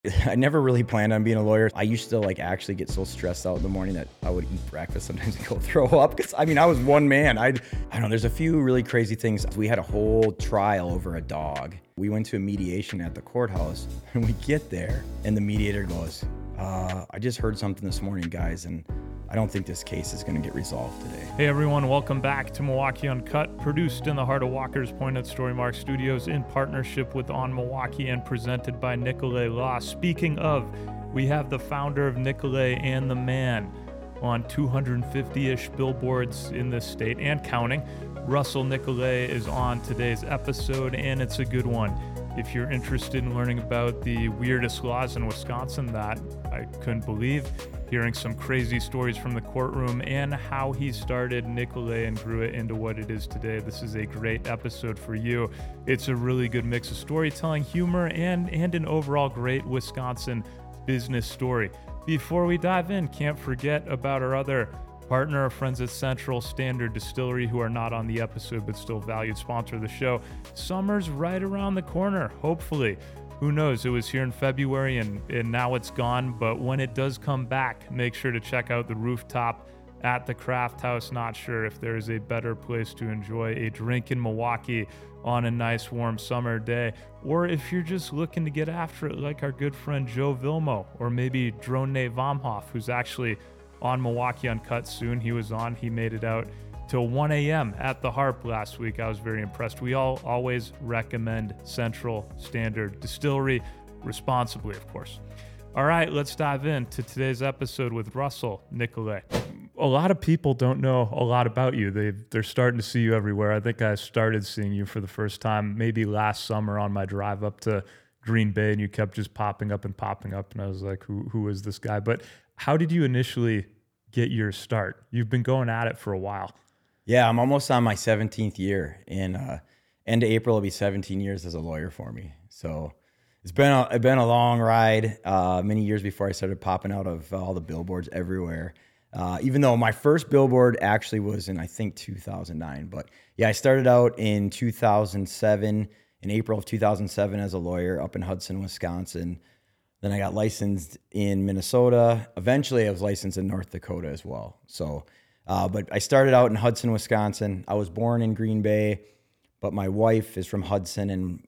I never really planned on being a lawyer. I used to actually get so stressed out in the morning that I would eat breakfast sometimes and go throw up because I was one man. I don't know. There's a few really crazy things. We had a whole trial over a dog. We went to a mediation at the courthouse and we get there and the mediator goes, I just heard something this morning, guys, and I don't think this case is going to get resolved today. Hey everyone, welcome back to Milwaukee Uncut, produced in the heart of Walker's Point at Storymark Studios in partnership with On Milwaukee and presented by Nicolay Law. Speaking of, we have the founder of Nicolay and the Man on 250-ish billboards in this state and counting. Russell Nicolay is on today's episode, and it's a good one. If you're interested in learning about the weirdest laws in Wisconsin that I couldn't believe, hearing some crazy stories from the courtroom, and how he started Nicolay and grew it into what it is today, this is a great episode for you. It's a really good mix of storytelling, humor, and an overall great Wisconsin business story. Before we dive in, can't forget about our other partner, our friends at Central Standard Distillery, who are not on the episode but still valued sponsor of the show. Summer's right around the corner, hopefully. Who knows? It was here in February and now it's gone, but when it does come back, make sure to check out the rooftop at the Craft House. Not sure if there is a better place to enjoy a drink in Milwaukee on a nice warm summer day, or if you're just looking to get after it like our good friend Joe Vilmo, or maybe Drone Vomhoff, who's actually on Milwaukee Uncut soon. He made it out till 1 a.m. at the Harp last week. I was very impressed. We always recommend Central Standard Distillery, responsibly, of course. All right, let's dive into today's episode with Russell Nicolay. A lot of people don't know a lot about you. They're starting to see you everywhere. I think I started seeing you for the first time maybe last summer on my drive up to Green Bay, and you kept just popping up, and I was like, who is this guy? But how did you initially get your start? You've been going at it for a while. Yeah, I'm almost on my 17th year. In end of April, it'll be 17 years as a lawyer for me. So it's been a long ride. Many years before I started popping out of all the billboards everywhere. Even though my first billboard actually was in, I think, 2009. But yeah, I started out in 2007, in April of 2007 as a lawyer up in Hudson, Wisconsin. Then I got licensed in Minnesota. Eventually, I was licensed in North Dakota as well. So, but I started out in Hudson, Wisconsin. I was born in Green Bay, but my wife is from Hudson. And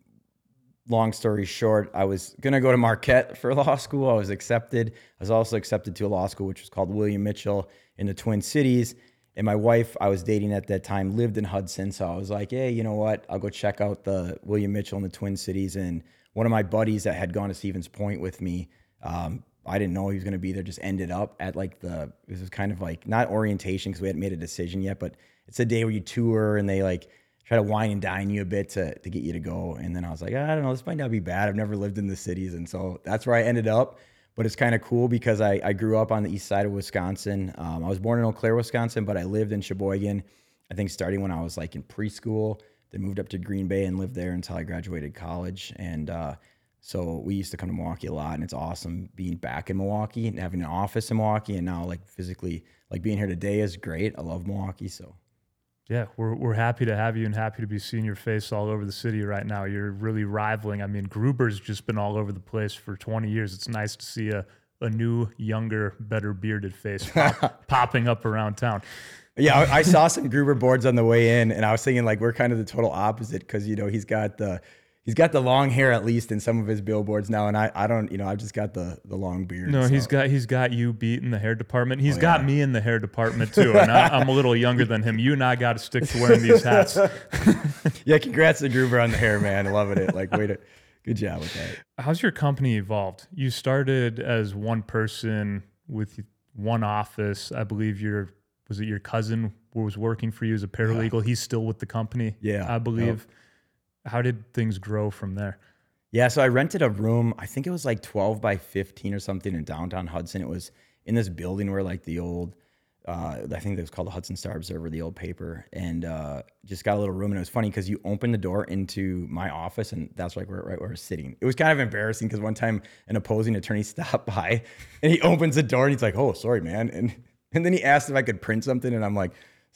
long story short, I was going to go to Marquette for law school. I was accepted. I was also accepted to a law school, which was called William Mitchell in the Twin Cities. And my wife, I was dating at that time, lived in Hudson. So I was like, hey, you know what? I'll go check out the William Mitchell in the Twin Cities. And one of my buddies that had gone to Stevens Point with me, I didn't know he was going to be there, just ended up at this was kind of like, not orientation because we hadn't made a decision yet, but it's a day where you tour and they try to wine and dine you a bit to get you to go. And then I was like, I don't know, this might not be bad. I've never lived in the cities. And so that's where I ended up. But it's kind of cool because I grew up on the east side of Wisconsin. I was born in Eau Claire, Wisconsin, but I lived in Sheboygan, I think starting when I was in preschool. Then moved up to Green Bay and lived there until I graduated college. And so we used to come to Milwaukee a lot, and it's awesome being back in Milwaukee and having an office in Milwaukee. And now physically, being here today is great. I love Milwaukee. So yeah, we're happy to have you and happy to be seeing your face all over the city right now. You're really rivaling. I mean, Gruber's just been all over the place for 20 years. It's nice to see a new, younger, better bearded face popping up around town. Yeah, I saw some Gruber boards on the way in, and I was thinking we're kind of the total opposite because he's got the long hair at least in some of his billboards now, and I don't, I've just got the long beard. No, so. he's got you beat in the hair department. He's got me in the hair department too, and I'm a little younger than him. You and I got to stick to wearing these hats. Yeah, congrats to Gruber on the hair, man. Loving it. Good job with that. How's your company evolved? You started as one person with one office. I believe was it your cousin who was working for you as a paralegal? Yeah. He's still with the company, I believe. Yep. How did things grow from there? Yeah, so I rented a room. I think it was 12 by 15 or something in downtown Hudson. It was in this building where the old, I think it was called the Hudson Star Observer, the old paper, and just got a little room. And it was funny because you open the door into my office, and that's right where I was sitting. It was kind of embarrassing because one time an opposing attorney stopped by, and he opens the door, and he's like, "Oh, sorry, man," and then he asked if I could print something, and I'm like,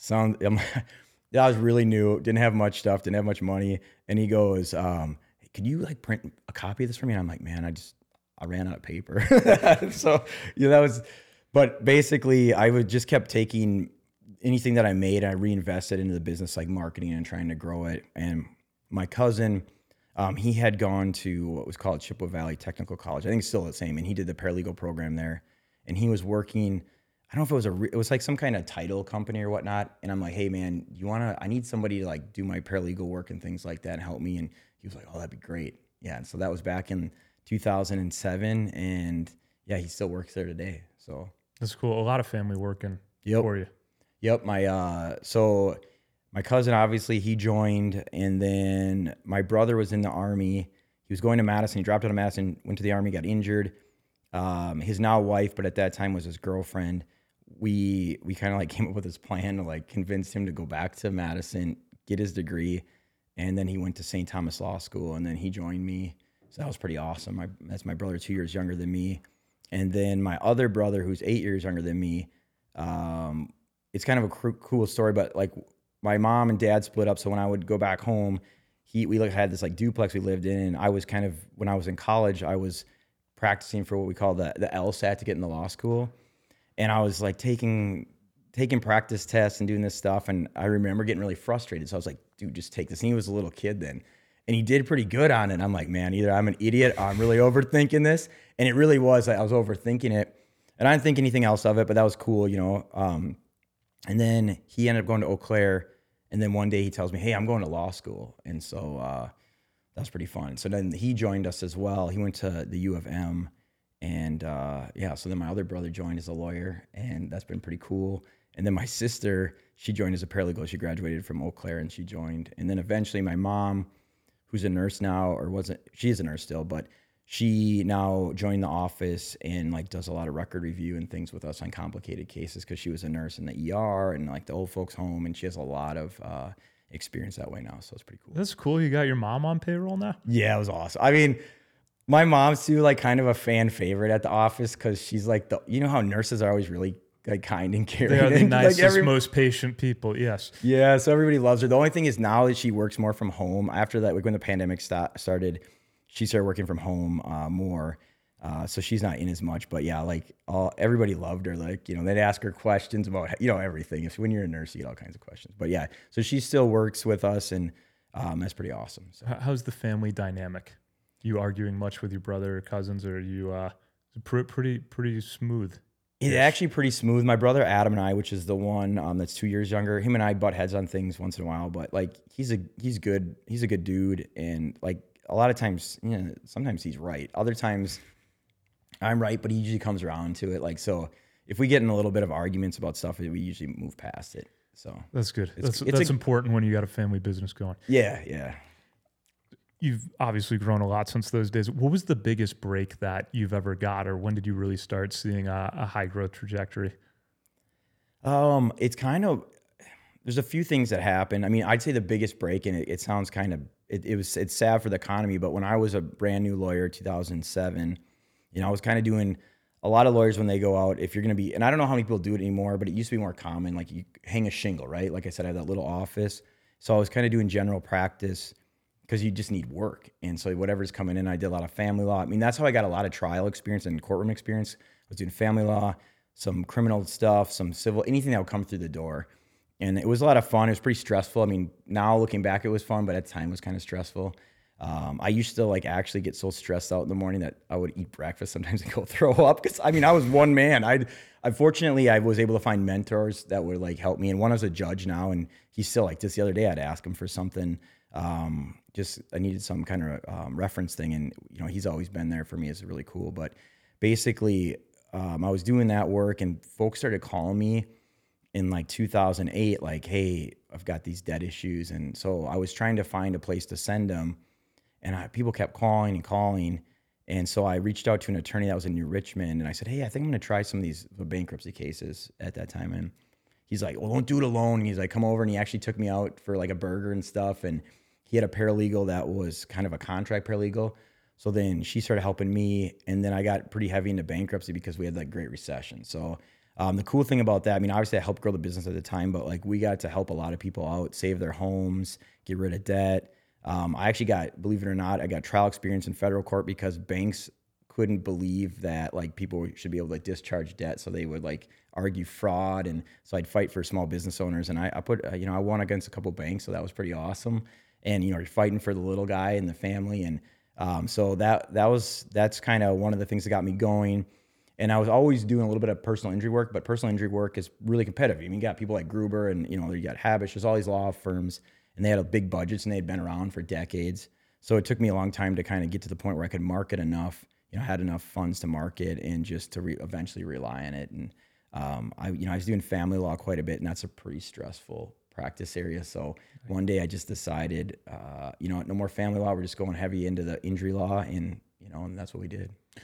I was really new, didn't have much stuff, didn't have much money. And he goes, could you print a copy of this for me? And I'm like, man, I ran out of paper. So, that was, but basically I would just kept taking anything that I made and I reinvested into the business, like marketing and trying to grow it. And my cousin, he had gone to what was called Chippewa Valley Technical College. I think it's still the same. And he did the paralegal program there. And he was working, I don't know if it was like some kind of title company or whatnot. And I'm like, hey man, I need somebody to like do my paralegal work and things like that and help me. And he was like, oh, that'd be great. Yeah. And so that was back in 2007. And yeah, he still works there today. So that's cool. A lot of family working for you. Yep. So my cousin, obviously he joined, and then my brother was in the Army. He was going to Madison. He dropped out of Madison, went to the Army, got injured. His now wife, but at that time was his girlfriend. We kind of like came up with this plan to like convince him to go back to Madison, get his degree. And then he went to St. Thomas Law School, and then he joined me. So that was pretty awesome. That's my brother, 2 years younger than me. And then my other brother, who's 8 years younger than me, it's kind of a cool story, but like my mom and dad split up. So when I would go back home, we had this like duplex we lived in. And I was kind of, when I was in college, I was practicing for what we call the LSAT to get in the law school. And I was like taking practice tests and doing this stuff. And I remember getting really frustrated. So I was like, dude, just take this. And he was a little kid then. And he did pretty good on it. I'm like, man, either I'm an idiot or I'm really overthinking this. And it really was. I was overthinking it. And I didn't think anything else of it, but that was cool, And then he ended up going to Eau Claire. And then one day he tells me, hey, I'm going to law school. And so that was pretty fun. So then he joined us as well. He went to the U of M. And so then my other brother joined as a lawyer. And that's been pretty cool. And then my sister, she joined as a paralegal. She graduated from Eau Claire and she joined. And then eventually my mom, who's a nurse now, she is a nurse still, but she now joined the office and like does a lot of record review and things with us on complicated cases because she was a nurse in the ER and like the old folks home, and she has a lot of experience that way now. So it's pretty cool. That's cool. You got your mom on payroll now? Yeah, it was awesome. I mean, my mom's too like kind of a fan favorite at the office because she's like how nurses are always really like kind and caring. They are the nicest, most patient people. Yes. Yeah. So everybody loves her. The only thing is now that she works more from home. After that, like when the pandemic started, she started working from home more. So she's not in as much, but yeah, like everybody loved her. Like, they'd ask her questions about, everything. When you're a nurse, you get all kinds of questions, but yeah, so she still works with us, and that's pretty awesome. So. How's the family dynamic? You arguing much with your brother or cousins, or are you pretty smooth? It's actually pretty smooth. My brother Adam and I, which is the one that's 2 years younger, him and I butt heads on things once in a while, but like he's a good dude, and like a lot of times, sometimes he's right. Other times I'm right, but he usually comes around to it. Like, so if we get in a little bit of arguments about stuff, we usually move past it. So that's good. That's important when you got a family business going. Yeah. You've obviously grown a lot since those days. What was the biggest break that you've ever got, or when did you really start seeing a high growth trajectory? It's kind of, there's a few things that happen. I mean, I'd say the biggest break, and it sounds kind of, it's sad for the economy, but when I was a brand new lawyer, 2007, I was kind of doing a lot of lawyers when they go out, if you're going to be, and I don't know how many people do it anymore, but it used to be more common. Like you hang a shingle, right? Like I said, I have that little office. So I was kind of doing general practice because you just need work. And so whatever's coming in, I did a lot of family law. I mean, that's how I got a lot of trial experience and courtroom experience. I was doing family law, some criminal stuff, some civil, anything that would come through the door. And it was a lot of fun. It was pretty stressful. I mean, now looking back, it was fun, but at the time it was kind of stressful. I used to like actually get so stressed out in the morning that I would eat breakfast sometimes and go throw up. Cause I mean, I was one man. Fortunately, I was able to find mentors that would like help me. And one was a judge now, and he's still like, just the other day I'd ask him for something. I needed some kind of reference thing. And, he's always been there for me. It's really cool. But basically, I was doing that work, and folks started calling me in like 2008, like, hey, I've got these debt issues. And so I was trying to find a place to send them. And people kept calling and calling. And so I reached out to an attorney that was in New Richmond. And I said, hey, I think I'm going to try some of these bankruptcy cases at that time. And he's like, well, don't do it alone. And he's like, come over. And he actually took me out for like a burger and stuff. And he had a paralegal that was kind of a contract paralegal. So then she started helping me. And then I got pretty heavy into bankruptcy because we had like Great Recession. So the cool thing about that, I mean, obviously I helped grow the business at the time, but like we got to help a lot of people out, save their homes, get rid of debt. I actually got, believe it or not, I got trial experience in federal court because banks couldn't believe that like people should be able to discharge debt. So they would like argue fraud. And so I'd fight for small business owners. And I put, I won against a couple banks. So that was pretty awesome. And, you're fighting for the little guy and the family. And so that's kind of one of the things that got me going. And I was always doing a little bit of personal injury work, but personal injury work is really competitive. I mean, you got people like Gruber and, you got Habish, there's all these law firms, and they had a big budgets and they had been around for decades. So it took me a long time to kind of get to the point where I could market enough, had enough funds to market and just to eventually rely on it. And I was doing family law quite a bit, and that's a pretty stressful practice area. So one day I just decided, no more family law. We're just going heavy into the injury law, and that's what we did. So.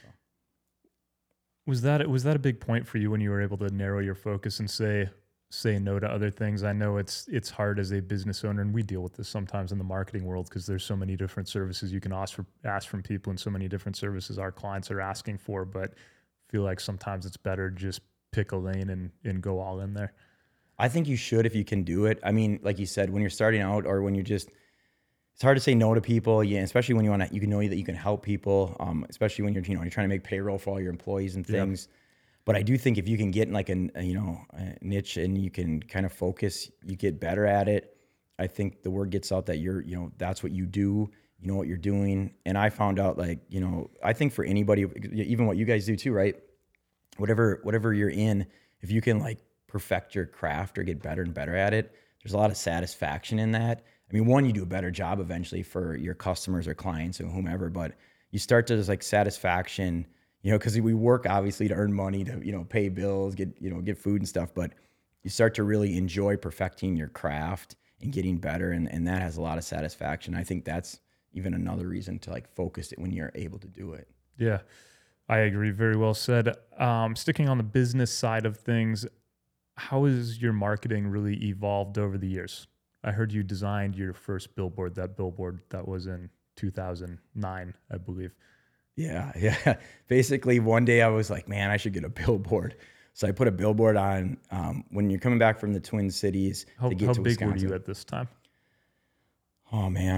Was that a big point for you when you were able to narrow your focus and say no to other things? I know it's hard as a business owner, and we deal with this sometimes in the marketing world because there's so many different services you can ask from people, and so many different services our clients are asking for. But I feel like sometimes it's better just pick a lane and go all in there. I think you should if you can do it. I mean, like you said, when you're starting out or when it's hard to say no to people, especially when you know that you can help people, especially when you're trying to make payroll for all your employees and things. Yep. But I do think if you can get in like a niche and you can kind of focus, you get better at it. I think the word gets out that that's what you do, you know what you're doing. And I found out I think for anybody, even what you guys do too, right? Whatever you're in, if you can like perfect your craft or get better and better at it, there's a lot of satisfaction in that. I mean, one, you do a better job eventually for your customers or clients or whomever, but you start to just like satisfaction, because we work obviously to earn money to, pay bills, get food and stuff, but you start to really enjoy perfecting your craft and getting better. And that has a lot of satisfaction. I think that's even another reason to like focus it when you're able to do it. Yeah, I agree. Very well said. Sticking on the business side of things, how has your marketing really evolved over the years? I heard you designed your first billboard, that was in 2009, I believe. Yeah. Basically, one day I was like, man, I should get a billboard. So I put a billboard on when you're coming back from the Twin Cities to get to Wisconsin. How big were you at this time? Oh, man,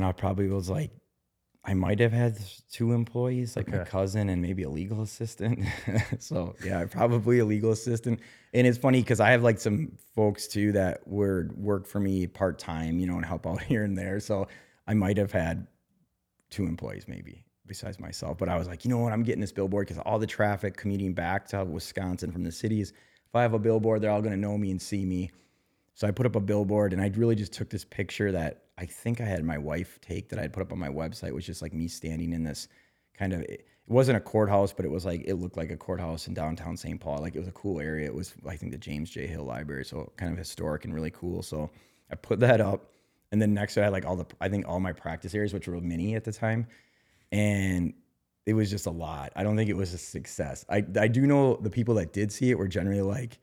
I might have had 2 employees, like my cousin and maybe a legal assistant. So yeah, probably a legal assistant. And it's funny because I have like some folks too that work for me part-time, and help out here and there. So I might have had 2 employees maybe besides myself. But I was like, you know what, I'm getting this billboard because all the traffic commuting back to Wisconsin from the cities, if I have a billboard, they're all going to know me and see me. So I put up a billboard, and I really just took this picture that I think I had my wife take that I'd put up on my website, which is like me standing in this kind of, it wasn't a courthouse, but it was like, it looked like a courthouse in downtown St. Paul. Like it was a cool area. It was, I think, the James J. Hill Library. So kind of historic and really cool. So I put that up, and then next to it, I had like all my practice areas, which were mini at the time. And it was just a lot. I don't think it was a success. I do know the people that did see it were generally like,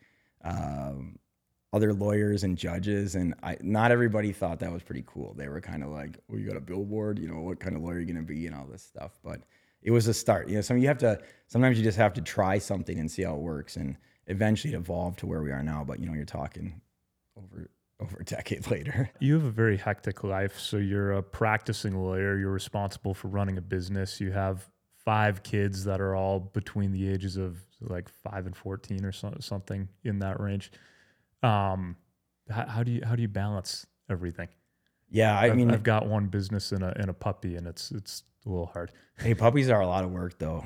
other lawyers and judges, and not everybody thought that was pretty cool. They were kind of like, well, you got a billboard, what kind of lawyer are you going to be and all this stuff. But it was a start. Sometimes you just have to try something and see how it works, and eventually it evolved to where we are now. But, you're talking over a decade later. You have a very hectic life. So you're a practicing lawyer. You're responsible for running a business. You have 5 kids that are all between the ages of like 5 and 14 or something in that range. How do you balance everything? Yeah, I've got one business and a puppy, and it's a little hard. Hey, puppies are a lot of work though.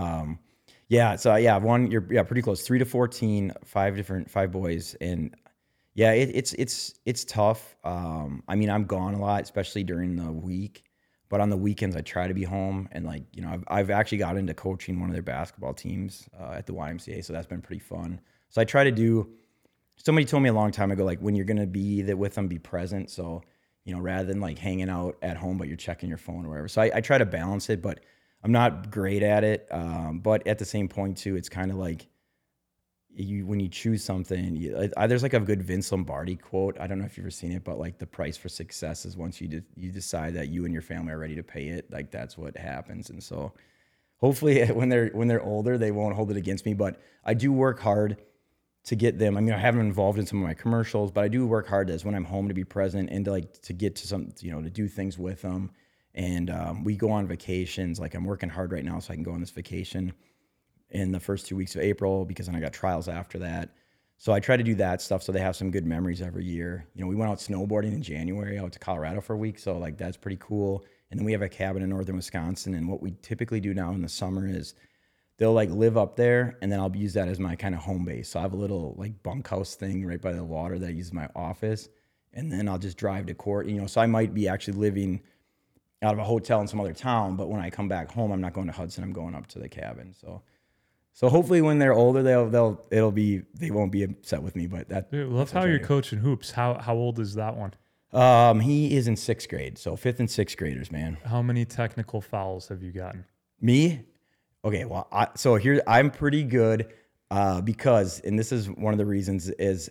You're pretty close. 3 to 14, 5 boys, and yeah, it's tough. I'm gone a lot, especially during the week. But on the weekends, I try to be home, and I've actually got into coaching one of their basketball teams at the YMCA, so that's been pretty fun. So I try to do. Somebody told me a long time ago, like when you're going to be there with them, be present. So, rather than like hanging out at home, but you're checking your phone or whatever. So I try to balance it, but I'm not great at it. But at the same point too, it's kind of like when you choose something, there's like a good Vince Lombardi quote. I don't know if you've ever seen it, but like the price for success is once you decide that you and your family are ready to pay it, like that's what happens. And so hopefully when they're older, they won't hold it against me, but I do work hard to get them. I have them involved in some of my commercials, but I do work hard as when I'm home to be present and to get to some, to do things with them. And we go on vacations. Like I'm working hard right now so I can go on this vacation in the first 2 weeks of April because then I got trials after that. So I try to do that stuff so they have some good memories every year. You know, we went out snowboarding in January out to Colorado for a week. So like that's pretty cool. And then we have a cabin in northern Wisconsin. And what we typically do now in the summer is they'll like live up there and then I'll use that as my kind of home base. So I have a little like bunkhouse thing right by the water that I use as my office. And then I'll just drive to court, you know, so I might be actually living out of a hotel in some other town, but when I come back home, I'm not going to Hudson, I'm going up to the cabin. So hopefully when they're older, they won't be upset with me, but that. Dude, love how you're coaching hoops. How old is that one? He is in 6th grade. So 5th and 6th graders, man. How many technical fouls have you gotten? Me? Okay. Well, I'm pretty good. Because, and this is one of the reasons is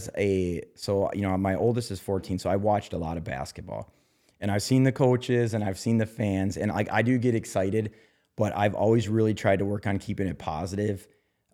my oldest is 14. So I watched a lot of basketball and I've seen the coaches and I've seen the fans and like, I do get excited, but I've always really tried to work on keeping it positive.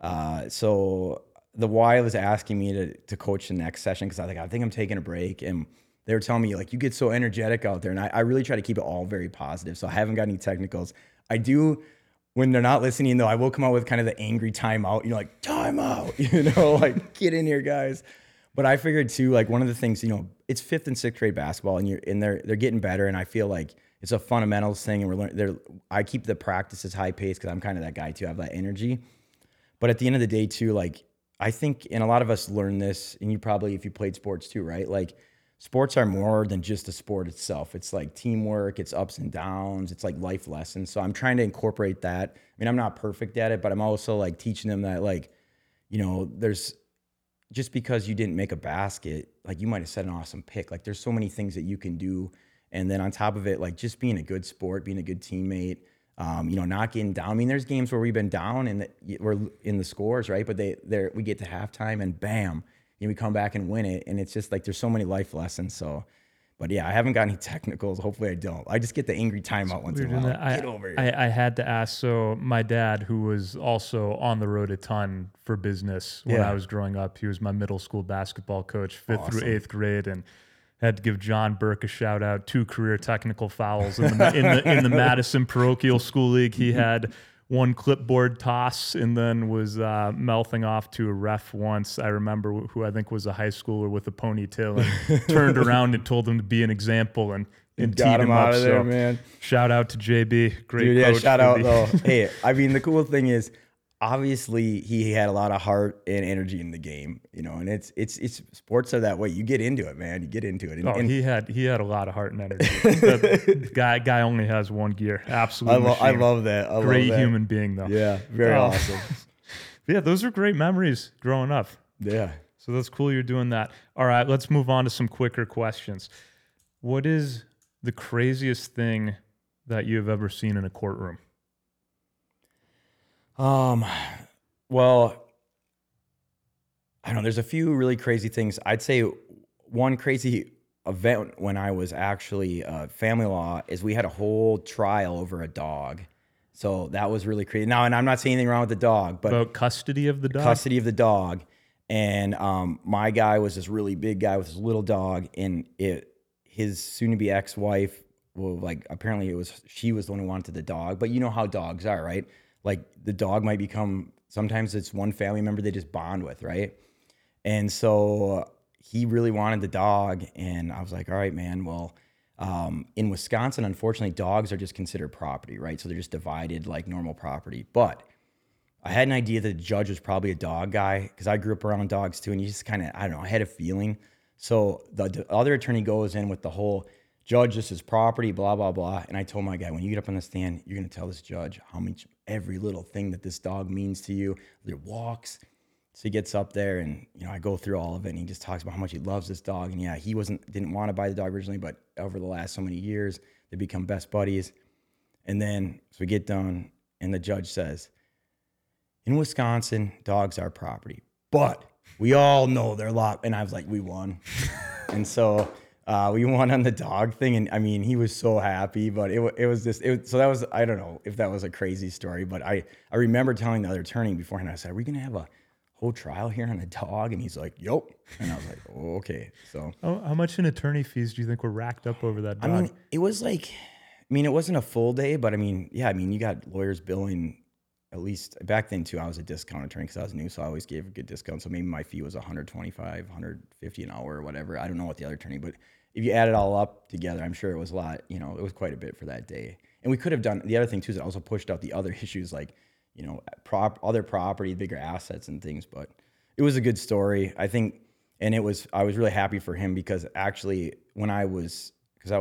So the Y was asking me to coach the next session. Cause I think I'm taking a break and they were telling me like, you get so energetic out there. And I really try to keep it all very positive. So I haven't got any technicals. I do. When they're not listening, though, I will come out with kind of the angry timeout, like timeout, like get in here, guys. But I figured too, like one of the things, it's 5th and 6th grade basketball, and they're getting better, and I feel like it's a fundamentals thing, and we're learning. I keep the practices high paced because I'm kind of that guy too. I have that energy. But at the end of the day, too, like I think, and a lot of us learn this, and you probably, if you played sports too, right? Like sports are more than just the sport itself. It's like teamwork, it's ups and downs, it's like life lessons. So I'm trying to incorporate that. I mean, I'm not perfect at it, but I'm also like teaching them that like, there's just because you didn't make a basket, like you might have set an awesome pick. Like there's so many things that you can do. And then on top of it, like just being a good sport, being a good teammate, not getting down. I mean, there's games where we've been down and we're in the scores, right? But we get to halftime and bam, we come back and win it. And it's just like, there's so many life lessons. So, but yeah, I haven't got any technicals. Hopefully I don't. I just get the angry timeout once in a while. Get over here. I had to ask. So my dad, who was also on the road a ton for business when I was growing up, he was my middle school basketball coach, 5th through 8th grade. And had to give John Burke a shout out, 2 career technical fouls in the Madison Parochial School League. He had 1 clipboard toss and then was mouthing off to a ref once. I remember who I think was a high schooler with a ponytail and turned around and told him to be an example and got him out of there, man. Shout out to JB. Great Dude, coach. Shout out though. Hey, I mean, the cool thing is obviously he had a lot of heart and energy in the game, and it's sports are that way. You get into it, man. You get into it. And he had a lot of heart and energy. The guy only has 1 gear. Absolutely. I love that. Great human being though. Yeah. Very awesome. Yeah. Those are great memories growing up. Yeah. So that's cool you're doing that. All right. Let's move on to some quicker questions. What is the craziest thing that you've ever seen in a courtroom? Well, I don't know. There's a few really crazy things. I'd say one crazy event when I was actually family law is we had a whole trial over a dog. So that was really crazy. Now, and I'm not saying anything wrong with the dog, but about custody of the dog. Custody of the dog, and my guy was this really big guy with this little dog, and his soon-to-be ex-wife, apparently she was the one who wanted the dog. But you know how dogs are, right? Like the dog might become, sometimes it's one family member they just bond with, right? And so he really wanted the dog. And I was like, all right, man, well, in Wisconsin, unfortunately, dogs are just considered property, right? So they're just divided like normal property. But I had an idea that the judge was probably a dog guy because I grew up around dogs too. And you just kind of, I don't know, I had a feeling. So the other attorney goes in with the whole, judge, this is property, blah, blah, blah. And I told my guy, when you get up on the stand, you're going to tell this judge how much every little thing that this dog means to you, their walks. So he gets up there and, I go through all of it and he just talks about how much he loves this dog. And yeah, he didn't want to buy the dog originally, but over the last so many years, they become best buddies. And then, so we get done and the judge says, in Wisconsin, dogs are property, but we all know they're locked. And I was like, we won. And so, we won on the dog thing, and I mean, he was so happy, but so that was, I don't know if that was a crazy story, but I remember telling the other attorney beforehand, I said, are we going to have a whole trial here on a dog? And he's like, yep. And I was like, oh, okay. So how much in attorney fees do you think were racked up over that dog? I mean, it was like, I mean, it wasn't a full day, but I mean, yeah, I mean, you got lawyers billing at least back then too. I was a discount attorney because I was new, so I always gave a good discount. So maybe my fee was 125, 150 an hour or whatever. I don't know what the other attorney, but if you add it all up together, I'm sure it was a lot. You know, it was quite a bit for that day. And we could have done the other thing too is it also pushed out the other issues like, you know, other property, bigger assets and things. But it was a good story, I think, and I was really happy for him because actually when I was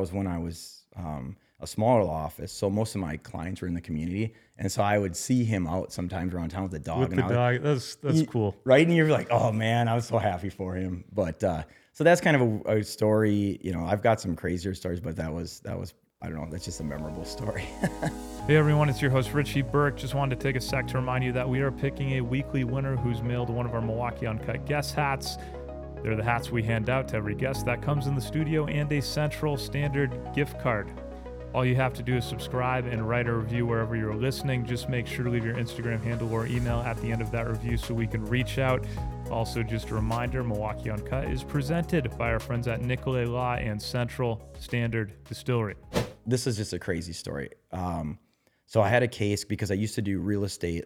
a smaller law office, so most of my clients were in the community, and so I would see him out sometimes around town with the dog. That's cool, right? And you're like, oh man, I was so happy for him. But so that's kind of a story. You know, I've got some crazier stories, but that was I don't know, that's just a memorable story. Hey everyone, it's your host Richie Burke. Just wanted to take a sec to remind you that we are picking a weekly winner who's mailed one of our Milwaukee Uncut guest hats. They're the hats we hand out to every guest that comes in the studio and a Central Standard gift card. All you have to do is subscribe and write a review wherever you're listening. Just make sure to leave your Instagram handle or email at the end of that review so we can reach out. Also, just a reminder, Milwaukee Uncut is presented by our friends at Nicolay Law and Central Standard Distillery. This is just a crazy story. So I had a case because I used to do real estate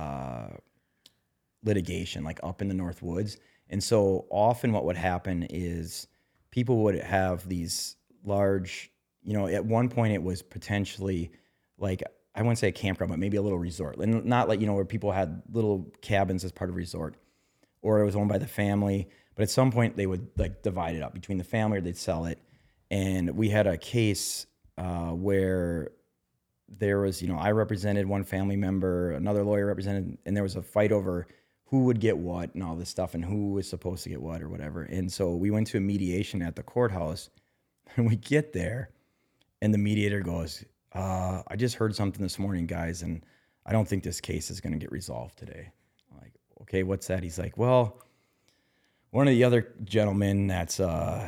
litigation, like up in the North Woods. And so often what would happen is people would have these large, you know, at one point it was potentially like, I wouldn't say a campground, but maybe a little resort. And not like, you know, where people had little cabins as part of a resort, or it was owned by the family. But at some point they would like divide it up between the family or they'd sell it. And we had a case where there was, you know, I represented one family member, another lawyer represented, and there was a fight over who would get what and all this stuff and who was supposed to get what or whatever. And so we went to a mediation at the courthouse and we get there and the mediator goes, I just heard something this morning, guys, and I don't think this case is going to get resolved today. I'm like, okay, what's that? He's like, well, one of the other gentlemen that's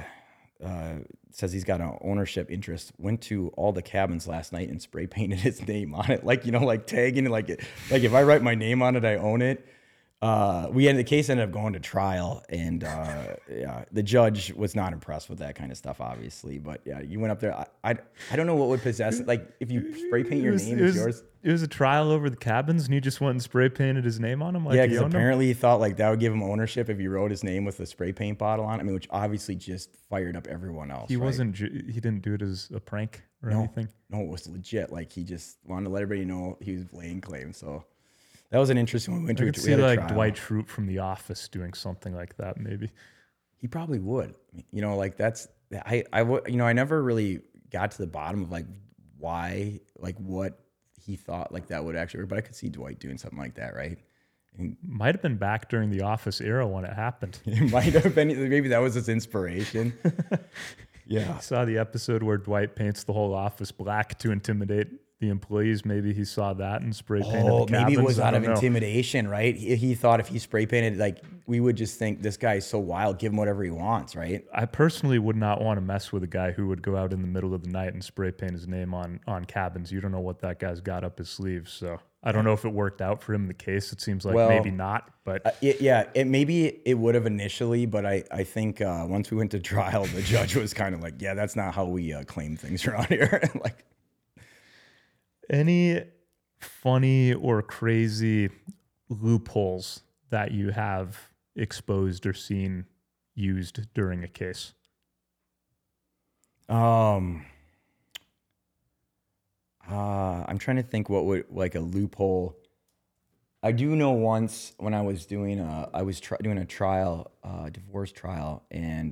says he's got an ownership interest went to all the cabins last night and spray painted his name on it, like, you know, like tagging it, like if I write my name on it, I own it. The case ended up going to trial, and yeah, the judge was not impressed with that kind of stuff, obviously. But yeah, you went up there. I don't know what would possess it. Like if you spray paint your name, it's yours. It was a trial over the cabins, and he just went and spray painted his name on them. Like yeah, because apparently he thought like that would give him ownership if he wrote his name with a spray paint bottle on it. I mean, which obviously just fired up everyone else. He wasn't. He didn't do it as a prank or anything. No, it was legit. Like he just wanted to let everybody know he was laying claim. So. That was an interesting one. We went to see like Dwight Schrute from The Office doing something like that. Maybe he probably would. You know, like that's I you know, I never really got to the bottom of like why, like what he thought like that would actually work. But I could see Dwight doing something like that, right? And might have been back during the Office era when it happened. It might have been. Maybe that was his inspiration. Yeah, I saw the episode where Dwight paints the whole office black to intimidate the employees. Maybe he saw that and spray painted the cabins. Maybe it was out of intimidation, right? He thought if he spray painted, like we would just think this guy is so wild, give him whatever he wants, right? I personally would not want to mess with a guy who would go out in the middle of the night and spray paint his name on cabins. You don't know what that guy's got up his sleeves. So I don't know if it worked out for him in the case. It seems like maybe not, but maybe it would have initially, but I think once we went to trial, the judge was kind of like, yeah, that's not how we claim things around here. Like. Any funny or crazy loopholes that you have exposed or seen used during a case? I'm trying to think what would like a loophole. I do know once when I was doing doing a trial, divorce trial, and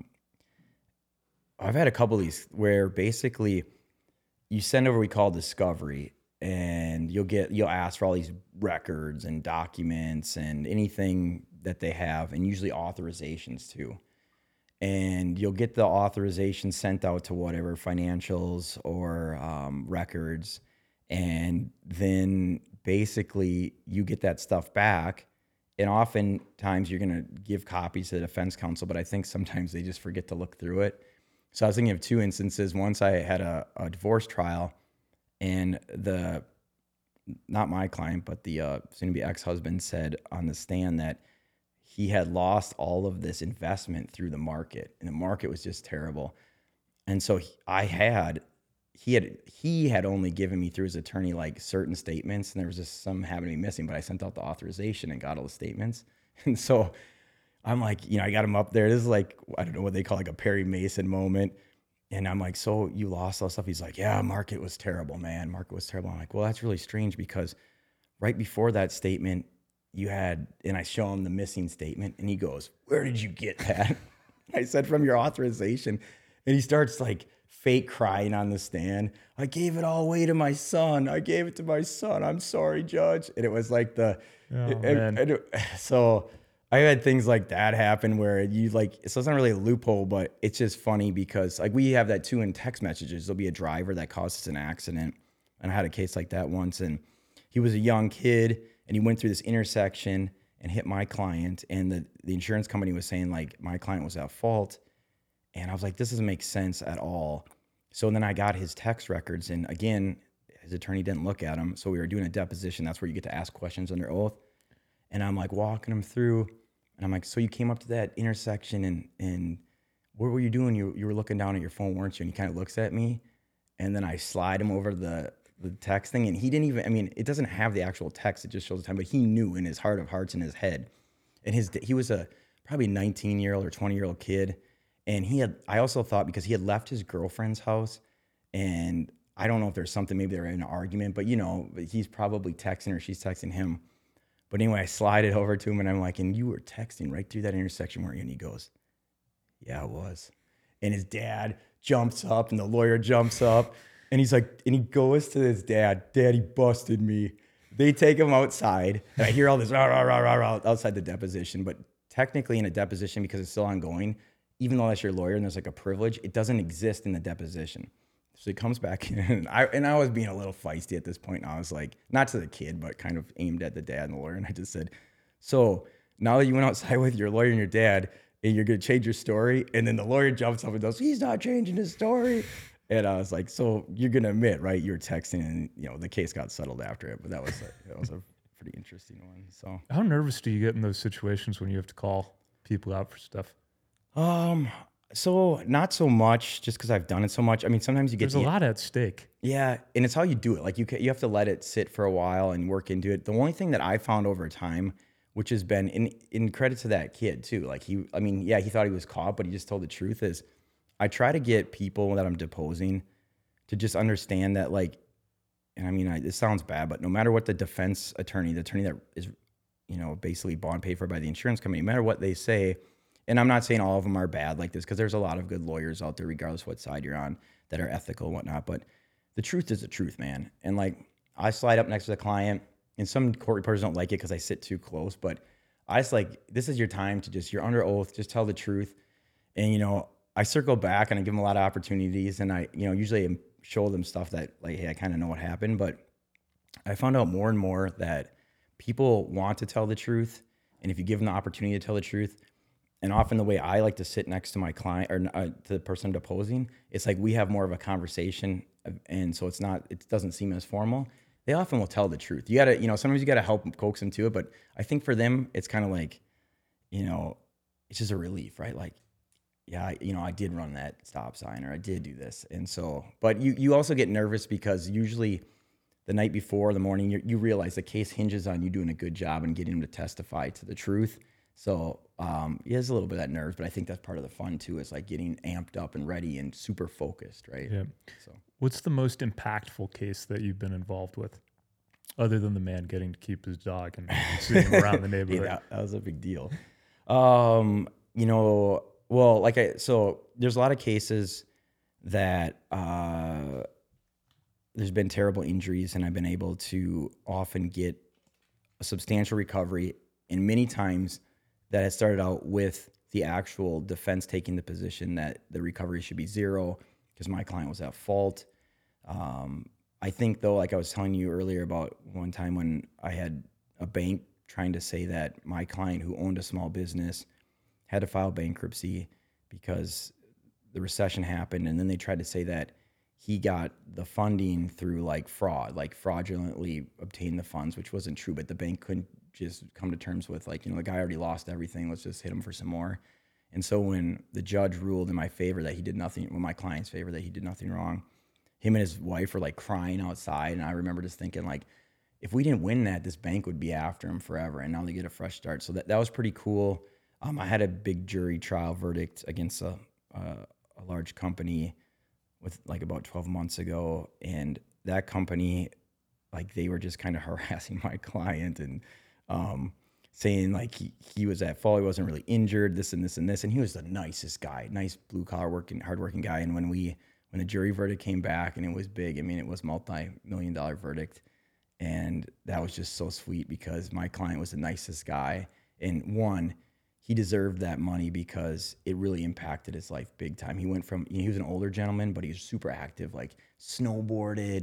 I've had a couple of these where basically you send over what we call discovery, and you'll ask for all these records and documents and anything that they have, and usually authorizations too. And you'll get the authorization sent out to whatever financials or records, and then basically you get that stuff back. And oftentimes you're going to give copies to the defense counsel, but I think sometimes they just forget to look through it. So I was thinking of two instances. Once I had a divorce trial, and not my client, but the soon-to-be ex-husband said on the stand that he had lost all of this investment through the market, and the market was just terrible. And so I had he had only given me through his attorney like certain statements, and there was just some happened to be missing. But I sent out the authorization and got all the statements, and so I'm like, I got him up there. This is like, I don't know what they call like a Perry Mason moment. And I'm like, so you lost all stuff? He's like, yeah, market was terrible, man. Market was terrible. I'm like, well, that's really strange because right before that statement, you had, and I show him the missing statement, and he goes, where did you get that? I said, from your authorization. And he starts like fake crying on the stand. I gave it all away to my son. I gave it to my son. I'm sorry, Judge. And it was like so I had things like that happen where you like, so it's not really a loophole, but it's just funny because like we have that too in text messages. There'll be a driver that causes an accident. And I had a case like that once, and he was a young kid and he went through this intersection and hit my client. And the insurance company was saying like my client was at fault. And I was like, this doesn't make sense at all. So then I got his text records, and again, his attorney didn't look at them. So we were doing a deposition. That's where you get to ask questions under oath. And I'm like walking him through, and I'm like, so you came up to that intersection and what were you doing? You were looking down at your phone, weren't you? And he kind of looks at me, and then I slide him over the text thing, and he didn't even, I mean, it doesn't have the actual text. It just shows the time, but he knew in his heart of hearts, in his head. And he was a probably 19-year-old or 20-year-old kid. And I also thought because he had left his girlfriend's house, and I don't know if there's something, maybe they're in an argument, but he's probably texting her, she's texting him. But anyway, I slide it over to him, and I'm like, and you were texting right through that intersection, weren't you? And he goes, yeah, it was. And his dad jumps up, and the lawyer jumps up, and he's like, and he goes to his dad, he busted me. They take him outside, and I hear all this rah, rah, rah, rah, rah outside the deposition. But technically in a deposition, because it's still ongoing, even though that's your lawyer and there's like a privilege, it doesn't exist in the deposition. So he comes back in, and I was being a little feisty at this point. And I was like, not to the kid, but kind of aimed at the dad and the lawyer. And I just said, so now that you went outside with your lawyer and your dad, and you're going to change your story. And then the lawyer jumps up and goes, he's not changing his story. And I was like, so you're going to admit, right? You were texting, and the case got settled after it. But that was a pretty interesting one. So how nervous do you get in those situations when you have to call people out for stuff? So not so much, just because I've done it so much. I mean, sometimes there's a lot at stake. Yeah, and it's how you do it. Like you have to let it sit for a while and work into it. The only thing that I found over time, which has been in credit to that kid too, like he thought he was caught, but he just told the truth, is I try to get people that I'm deposing to just understand that, like, and I mean, it sounds bad, but no matter what the defense attorney, the attorney that is, basically bond paid for by the insurance company, no matter what they say. And I'm not saying all of them are bad like this, because there's a lot of good lawyers out there, regardless of what side you're on, that are ethical and whatnot. But the truth is the truth, man. And like, I slide up next to the client, and some court reporters don't like it because I sit too close. But I just like, this is your time to you're under oath, just tell the truth. And, I circle back and I give them a lot of opportunities. And I, usually show them stuff that like, hey, I kind of know what happened. But I found out more and more that people want to tell the truth. And if you give them the opportunity to tell the truth, and often the way I like to sit next to my client or to the person I'm deposing, it's like we have more of a conversation, and so it doesn't seem as formal. They often will tell the truth. You gotta, sometimes you gotta help coax them to it, but I think for them, it's kind of like, it's just a relief, right? Like, yeah, I did run that stop sign, or I did do this, and so, but you also get nervous because usually the night before, the morning, you realize the case hinges on you doing a good job and getting them to testify to the truth. So there's a little bit of that nerves, but I think that's part of the fun too, is like getting amped up and ready and super focused, right? Yeah. So what's the most impactful case that you've been involved with, other than the man getting to keep his dog and seeing him around the neighborhood? Yeah, that was a big deal. So there's a lot of cases that there's been terrible injuries, and I've been able to often get a substantial recovery, and many times that has started out with the actual defense taking the position that the recovery should be zero because my client was at fault. I think, though, like I was telling you earlier about one time when I had a bank trying to say that my client, who owned a small business, had to file bankruptcy because the recession happened, and then they tried to say that he got the funding through like fraud, like fraudulently obtained the funds, which wasn't true, but the bank couldn't just come to terms with like, the guy already lost everything, let's just hit him for some more. And so when the judge ruled in my favor that he did nothing, in my client's favor that he did nothing wrong, him and his wife were like crying outside. And I remember just thinking like, if we didn't win that, this bank would be after him forever. And now they get a fresh start. So that was pretty cool. I had a big jury trial verdict against a large company with like about 12 months ago. And that company, like they were just kind of harassing my client and saying like he was at fault. He wasn't really injured, this and this and this. And he was the nicest guy, nice blue collar hardworking guy. And when the jury verdict came back and it was big, I mean, it was multi-million-dollar verdict. And that was just so sweet because my client was the nicest guy. And one, he deserved that money because it really impacted his life big time. He went from, he was an older gentleman, but he was super active, like snowboarded,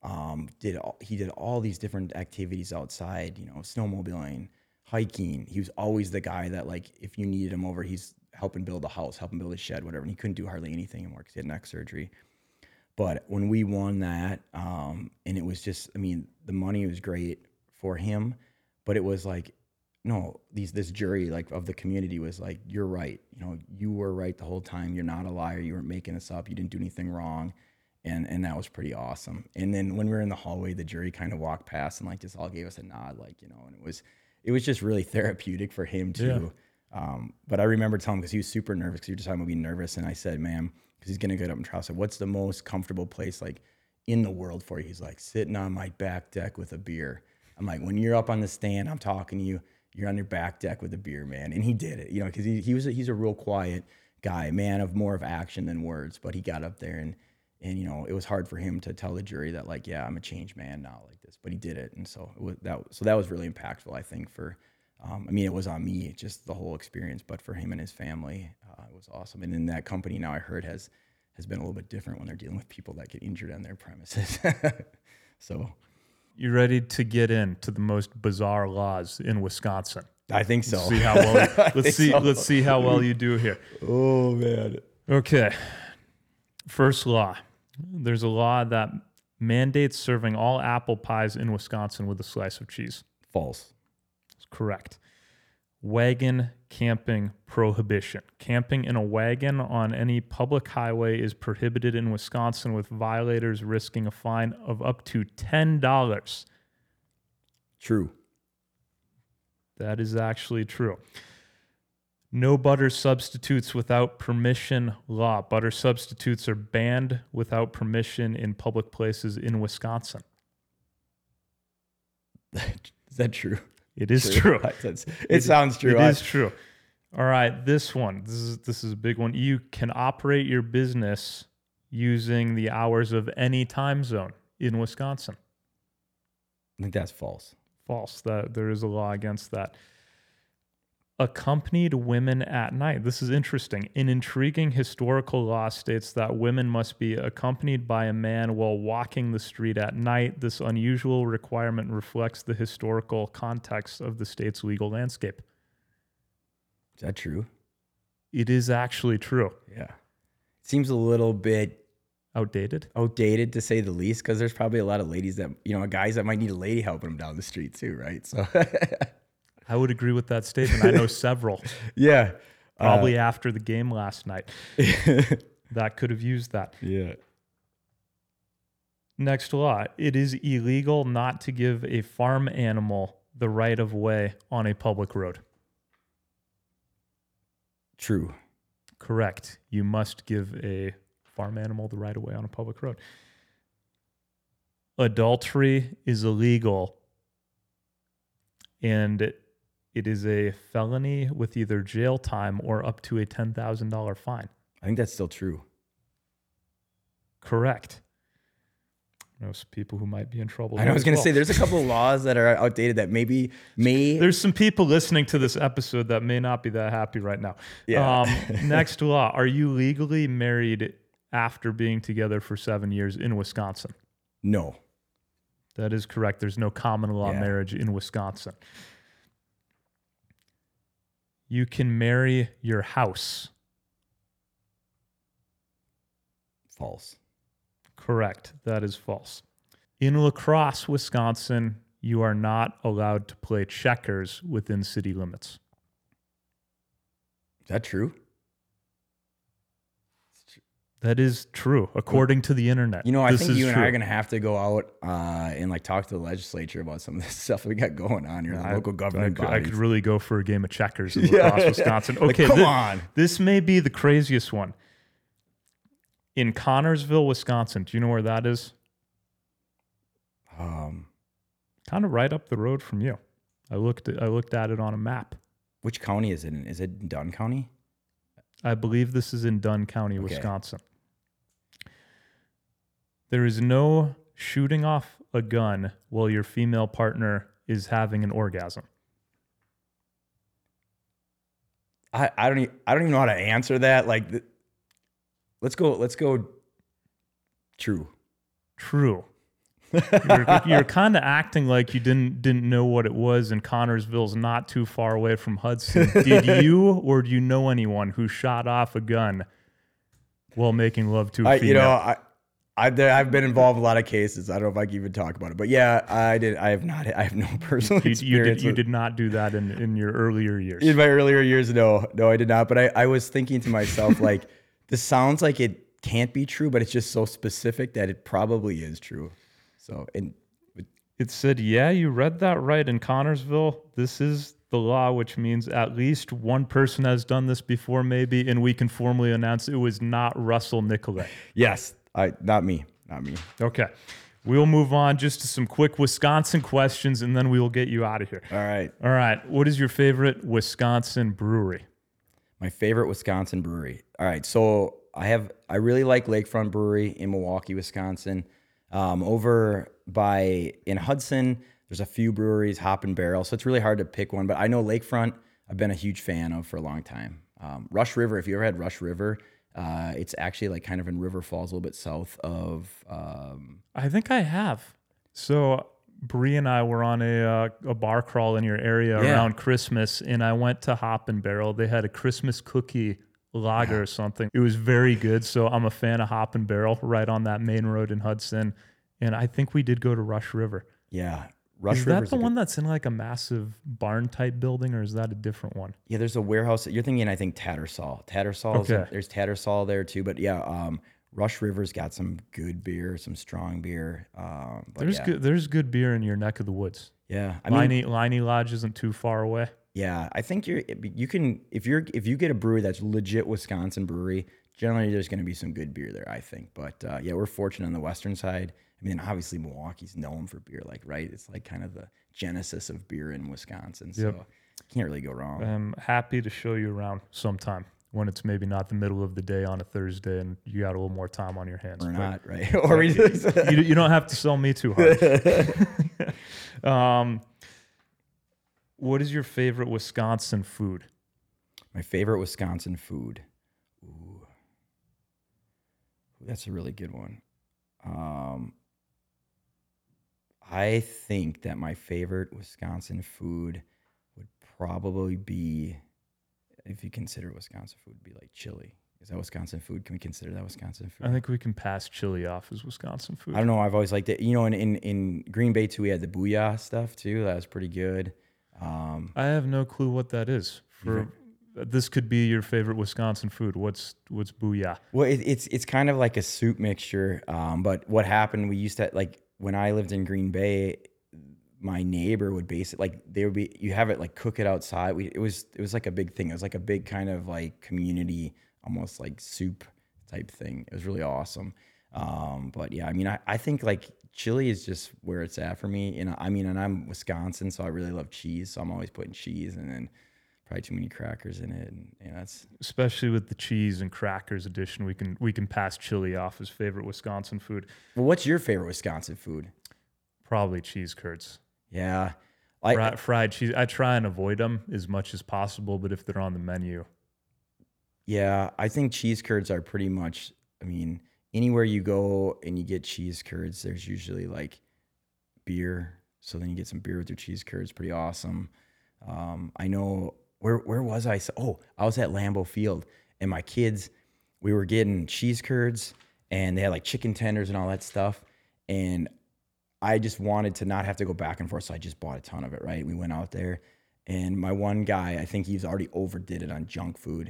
he did all these different activities outside, snowmobiling, hiking. He was always the guy that like, if you needed him over, he's helping build a house, helping build a shed, whatever. And he couldn't do hardly anything anymore because he had neck surgery. But when we won that, and it was just, I mean, the money was great for him, but it was like, no, this jury like of the community was like, you're right. You were right the whole time. You're not a liar. You weren't making this up. You didn't do anything wrong. And that was pretty awesome. And then when we were in the hallway, the jury kind of walked past and like just all gave us a nod, like, and it was just really therapeutic for him too. Yeah. But I remember telling him, because he was super nervous, because he was just talking about being nervous. And I said, ma'am, because he's going to get up and trial. I said, what's the most comfortable place like in the world for you? He's like, sitting on my back deck with a beer. I'm like, when you're up on the stand, I'm talking to you, you're on your back deck with a beer, man. And he did it, because he's a real quiet guy, man of more of action than words. But he got up there and it was hard for him to tell the jury that like, yeah, I'm a changed man now like this, but he did it. And so that was really impactful, I think, for, it was on me, just the whole experience, but for him and his family, it was awesome. And in that company now I heard has been a little bit different when they're dealing with people that get injured on their premises. So. You ready to get into the most bizarre laws in Wisconsin? I think so. Let's see how well you do here. Oh man. Okay. First law. There's a law that mandates serving all apple pies in Wisconsin with a slice of cheese. False. That's correct. Wagon camping prohibition. Camping in a wagon on any public highway is prohibited in Wisconsin, with violators risking a fine of up to $10. True. That is actually true. No butter substitutes without permission law. Butter substitutes are banned without permission in public places in Wisconsin. Is that true? It is true. It sounds true. It is true. All right, this one. This is a big one. You can operate your business using the hours of any time zone in Wisconsin. I think that's false. False. There is a law against that. Accompanied women at night. This is interesting. An intriguing historical law states that women must be accompanied by a man while walking the street at night. This unusual requirement reflects the historical context of the state's legal landscape. Is that true? It is actually true. Yeah. It seems a little bit outdated to say the least, because there's probably a lot of ladies that, guys that might need a lady helping them down the street too, right? So I would agree with that statement. I know several. Yeah. Probably after the game last night. That could have used that. Yeah. Next law. It is illegal not to give a farm animal the right of way on a public road. True. Correct. You must give a farm animal the right of way on a public road. Adultery is illegal, and it is a felony with either jail time or up to a $10,000 fine. I think that's still true. Correct. I know some people who might be in trouble. I was going to say, there's a couple of laws that are outdated that maybe There's some people listening to this episode that may not be that happy right now. Yeah. Next law. Are you legally married after being together for 7 years in Wisconsin? No. That is correct. There's no common law marriage in Wisconsin. You can marry your house. False. Correct. That is false. In La Crosse, Wisconsin, you are not allowed to play checkers within city limits. Is that true? That is true, according to the internet. You know, I This think is you and true. I are going to have to go out and like talk to the legislature about some of this stuff we got going on here, the local government I bodies. could really go for a game of checkers in La Crosse, Wisconsin. Like, Okay, come on. This may be the craziest one. In Connorsville, Wisconsin, do you know where that is? Kind of right up the road from you. I looked at it on a map. Which county is it in? Is it in Dunn County? I believe this is in Dunn County, Wisconsin. There is no shooting off a gun while your female partner is having an orgasm. I don't even know how to answer that. Like, let's go. True. You're kind of acting like you didn't know what it was, and Connorsville's not too far away from Hudson. Did you, or do you know anyone who shot off a gun while making love to a female? You know, I've been involved in a lot of cases. I don't know if I can even talk about it, but yeah, I did. I have not. I have no personal experience. You did not do that in your earlier years. In my earlier years, no, I did not. But I was thinking to myself, like, this sounds like it can't be true, but it's just so specific that it probably is true. So, and it said, yeah, you read that right. In Connorsville, this is the law, which means at least one person has done this before, maybe, and we can formally announce it was not Russell Nicolay. Yes, not me. Okay. We'll move on just to some quick Wisconsin questions, and then we will get you out of here. All right. What is your favorite Wisconsin brewery? My favorite Wisconsin brewery. All right. So I really like Lakefront Brewery in Milwaukee, Wisconsin. Over in Hudson, there's a few breweries, Hop and Barrel. So it's really hard to pick one, but I know Lakefront, I've been a huge fan of for a long time. Rush River, if you ever had Rush River, it's actually like kind of in River Falls, a little bit south of. I think I have. So Bree and I were on a bar crawl in your area around Christmas, and I went to Hop and Barrel. They had a Christmas cookie lager or something. It was very good. So I'm a fan of Hop and Barrel right on that main road in Hudson. And I think we did go to Rush River. Yeah. Is that the one that's in like a massive barn type building, or is that a different one? Yeah, there's a warehouse. You're thinking, I think, Tattersall. There's Tattersall there too. But yeah, Rush River's got some good beer, some strong beer. There's good beer in your neck of the woods. Yeah. Leinie Lodge isn't too far away. Yeah, I think you can if you get a brewery that's legit Wisconsin brewery, generally there's going to be some good beer there, I think. But yeah, we're fortunate on the western side. I mean, obviously Milwaukee's known for beer, like, right? It's like kind of the genesis of beer in Wisconsin, so can't really go wrong. I'm happy to show you around sometime when it's maybe not the middle of the day on a Thursday and you got a little more time on your hands. Or not, right? Or you don't have to sell me too hard. What is your favorite Wisconsin food? My favorite Wisconsin food. Ooh, that's a really good one. I think that my favorite Wisconsin food would probably be, if you consider Wisconsin food, would be like chili. Is that Wisconsin food? Can we consider that Wisconsin food? I think we can pass chili off as Wisconsin food. I don't know. I've always liked it. You know, in Green Bay too, we had the Booyah stuff too. That was pretty good. I have no clue what that is. This could be your favorite Wisconsin food. What's Booyah? Well, it's kind of like a soup mixture. But what happened? We used to, like, when I lived in Green Bay, my neighbor would you have it like cook it outside. It was like a big thing. It was like a big kind of like community, almost like soup type thing. It was really awesome. But yeah, I mean, I think like chili is just where it's at for me. And and I'm Wisconsin, so I really love cheese. So I'm always putting cheese and then probably too many crackers in it. And that's especially with the cheese and crackers addition, we can pass chili off as favorite Wisconsin food. Well, what's your favorite Wisconsin food? Probably cheese curds. Yeah. Fried cheese. I try and avoid them as much as possible, but if they're on the menu. Yeah, I think cheese curds are pretty much, anywhere you go and you get cheese curds, there's usually like beer. So then you get some beer with your cheese curds. Pretty awesome. I know, where was I? Oh, I was at Lambeau Field, and my kids, we were getting cheese curds, and they had like chicken tenders and all that stuff. And I just wanted to not have to go back and forth, so I just bought a ton of it, right? We went out there, and my one guy, I think he's already overdid it on junk food.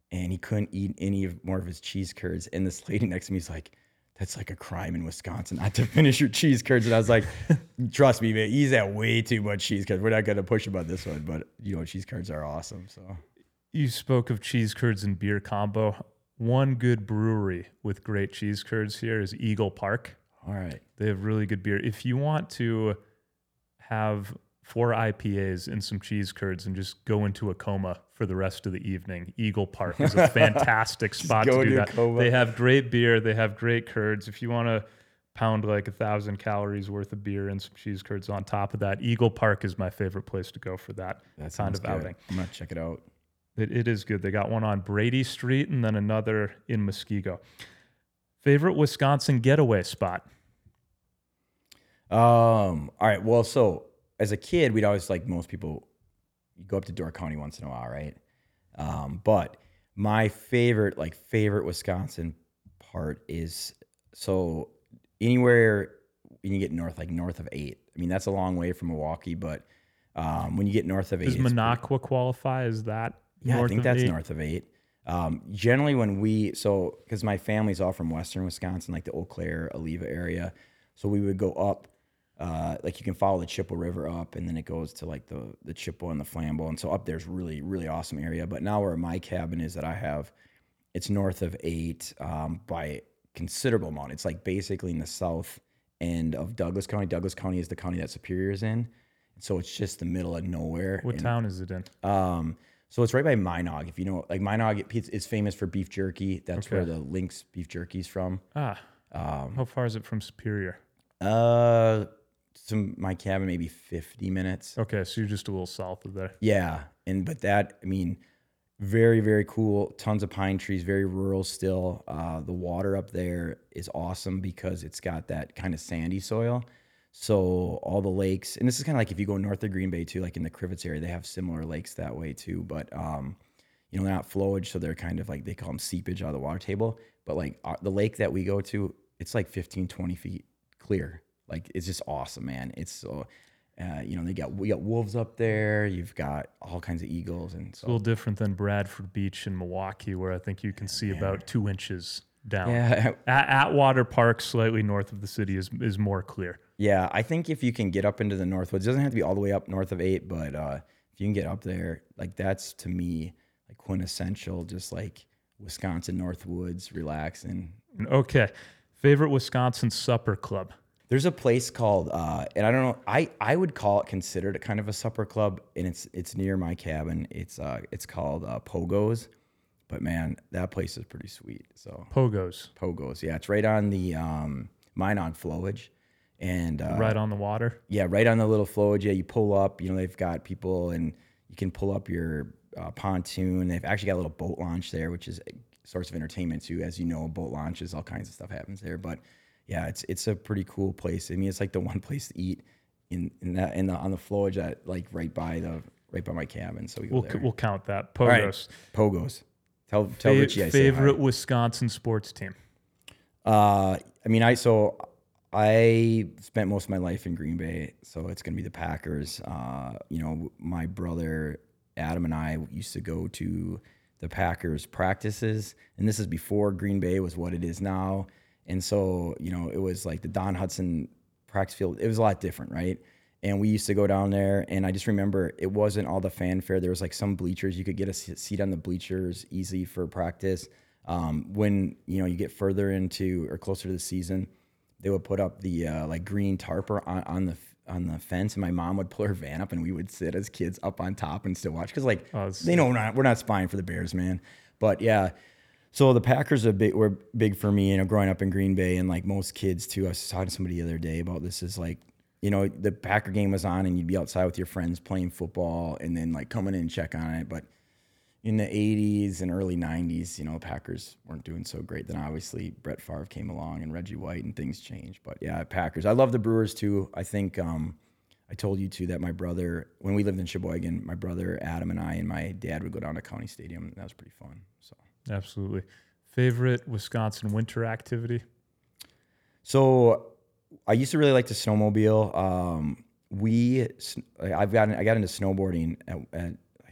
and he couldn't eat any more of his cheese curds. And this lady next to me is like, that's like a crime in Wisconsin not to finish your cheese curds. And I was like, trust me, man, he's at way too much cheese curds. We're not going to push him on this one, but cheese curds are awesome. So You spoke of cheese curds and beer combo. One good brewery with great cheese curds here is Eagle Park. all right. They have really good beer. If you want to have 4 IPAs and some cheese curds and just go into a coma for the rest of the evening, Eagle Park is a fantastic spot to do that. They have great beer. They have great curds. If you want to pound like 1,000 calories worth of beer and some cheese curds on top of that, Eagle Park is my favorite place to go for that kind of outing. I'm going to check it out. It is good. They got one on Brady Street and then another in Muskego. Favorite Wisconsin getaway spot? All right. Well, so as a kid, we'd always, like most people, you go up to Door County once in a while, right? But my favorite Wisconsin part is, so anywhere when you get north of 8. I mean, that's a long way from Milwaukee, but when you get north of 8, does Minocqua qualify? Is that I think that's 8? north of 8. Generally, because my family's all from western Wisconsin, like the Eau Claire, Oliva area, so we would go up. Like you can follow the Chippewa River up, and then it goes to like the Chippewa and the Flambeau, and so up there's really, really awesome area. But now where my cabin is that I have, it's north of 8 by considerable amount. It's like basically in the south end of Douglas County. Douglas County is the county that Superior is in, so it's just the middle of nowhere. What town is it in? So it's right by Minot. If you know, like Minot is famous for beef jerky. That's where the Lynx beef jerky is from. How far is it from Superior? My cabin maybe 50 minutes. Okay, so you're just a little south of there. Yeah, but that, I mean, very, very cool. Tons of pine trees, very rural still. The water up there is awesome because it's got that kind of sandy soil. So all the lakes, and this is kind of like if you go north of Green Bay too, like in the Crivets area, they have similar lakes that way too. But they're not flowage, so they're kind of like, they call them seepage out of the water table. But like the lake that we go to, it's like 15, 20 feet clear. Like, it's just awesome, man. It's so, we got wolves up there. You've got all kinds of eagles, and so it's a little different than Bradford Beach in Milwaukee, where I think you can see about 2 inches down. Yeah. Atwater Park, slightly north of the city, is more clear. Yeah, I think if you can get up into the Northwoods, it doesn't have to be all the way up north of 8, but if you can get up there, like that's to me like quintessential, just like Wisconsin Northwoods, relaxing. Okay, favorite Wisconsin supper club? There's a place called, and I don't know, I would call it considered a kind of a supper club, and it's near my cabin. It's called Pogo's, but man, that place is pretty sweet. So Pogo's, yeah, it's right on the Minot flowage, and right on the water. Yeah, right on the little flowage. Yeah, you pull up. They've got people, and you can pull up your pontoon. They've actually got a little boat launch there, which is a source of entertainment too. As you know, boat launches, all kinds of stuff happens there, but. Yeah, it's a pretty cool place. I mean, it's like the one place to eat on the flowage at like right by my cabin. So we'll count that. Pogo's. Right. Pogo's. Tell Richie I favorite Wisconsin sports team. I spent most of my life in Green Bay, so it's gonna be the Packers. My brother Adam and I used to go to the Packers practices, and this is before Green Bay was what it is now. And so, it was like the Don Hudson practice field. It was a lot different, right? And we used to go down there, and I just remember it wasn't all the fanfare. There was like some bleachers. You could get a seat on the bleachers easy for practice. When, you get further into or closer to the season, they would put up the like green tarp on the fence, and my mom would pull her van up, and we would sit as kids up on top and still watch. Because they know we're not spying for the Bears, man. But yeah. So the Packers were big for me, growing up in Green Bay, and like most kids too. I was talking to somebody the other day about this. Is like, the Packer game was on, and you'd be outside with your friends playing football, and then like coming in and check on it. But in the 80s and early 90s, the Packers weren't doing so great. Then obviously Brett Favre came along and Reggie White, and things changed. But yeah, Packers. I love the Brewers too. I think I told you too that my brother, when we lived in Sheboygan, my brother Adam and I and my dad would go down to County Stadium. And that was pretty fun. So. Absolutely. Favorite Wisconsin winter activity? So I used to really like to snowmobile. I got into snowboarding at I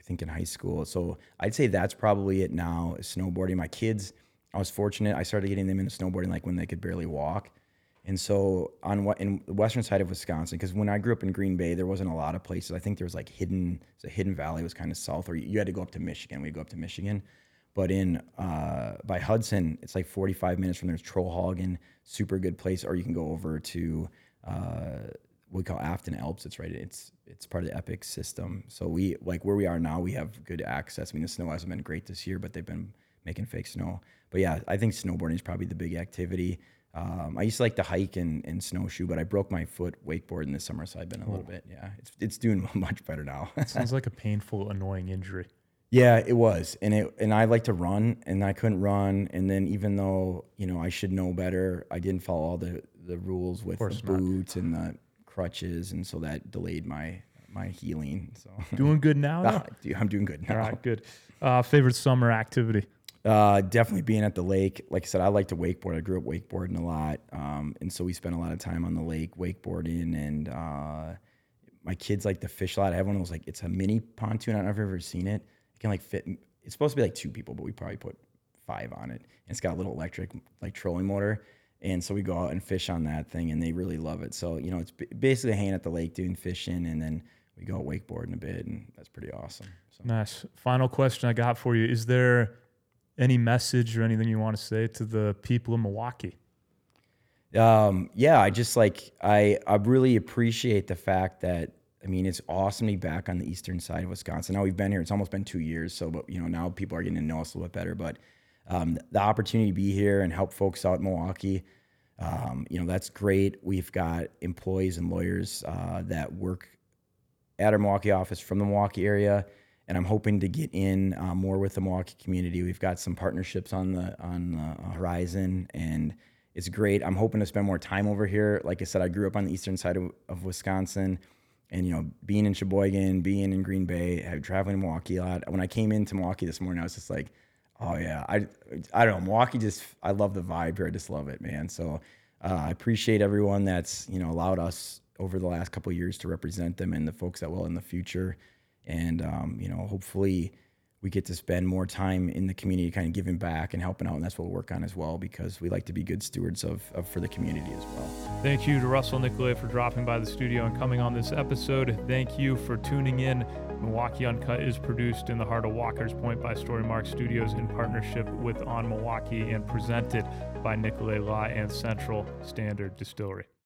think in high school. So I'd say that's probably it now, is snowboarding. My kids, I was fortunate. I started getting them into snowboarding like when they could barely walk. And so in the western side of Wisconsin, because when I grew up in Green Bay, there wasn't a lot of places. I think there was like Hidden Valley was kind of south, or you had to go up to Michigan. We'd go up to Michigan. But in by Hudson, it's like 45 minutes from there's Trollhagen, super good place. Or you can go over to what we call Afton Alps. It's right. It's part of the Epic system. So we like where we are now. We have good access. I mean, the snow hasn't been great this year, but they've been making fake snow. But yeah, I think snowboarding is probably the big activity. I used to like to hike and snowshoe, but I broke my foot wakeboarding this summer, so I've been a little bit. Yeah, it's doing much better now. Sounds like a painful, annoying injury. Yeah, it was, and I like to run, and I couldn't run, and then even though I should know better, I didn't follow all the rules with the boots and the crutches, and so that delayed my healing. So doing good now? I'm doing good now. All right, good. Favorite summer activity? Definitely being at the lake. Like I said, I like to wakeboard. I grew up wakeboarding a lot, and so we spent a lot of time on the lake wakeboarding, and my kids like to fish a lot. I have one that was like, it's a mini pontoon. I don't know if you've ever seen it. It can like fit. It's supposed to be like 2 people, but we probably put 5 on it. And it's got a little electric like trolling motor, and so we go out and fish on that thing, and they really love it. So it's basically hanging at the lake doing fishing, and then we go wakeboarding a bit, and that's pretty awesome. So. Nice. Final question I got for you: is there any message or anything you want to say to the people of Milwaukee? Yeah, I just I really appreciate the fact that, it's awesome to be back on the eastern side of Wisconsin. Now we've been here, it's almost been 2 years. So, but now people are getting to know us a little bit better, but, the opportunity to be here and help folks out in Milwaukee, that's great. We've got employees and lawyers, that work at our Milwaukee office from the Milwaukee area. And I'm hoping to get in more with the Milwaukee community. We've got some partnerships on the horizon, and it's great. I'm hoping to spend more time over here. Like I said, I grew up on the eastern side of Wisconsin, and being in Sheboygan, being in Green Bay, traveling to Milwaukee a lot. When I came into Milwaukee this morning, I was just like, oh yeah, I don't know, Milwaukee I love the vibe here. I just love it, man. So I appreciate everyone that's allowed us over the last couple of years to represent them, and the folks that will in the future. And, hopefully we get to spend more time in the community kind of giving back and helping out. And that's what we'll work on as well, because we like to be good stewards for the community as well. Thank you to Russell Nicolay for dropping by the studio and coming on this episode. Thank you for tuning in. Milwaukee Uncut is produced in the heart of Walker's Point by Storymark Studios in partnership with On Milwaukee, and presented by Nicolay Law and Central Standard Distillery.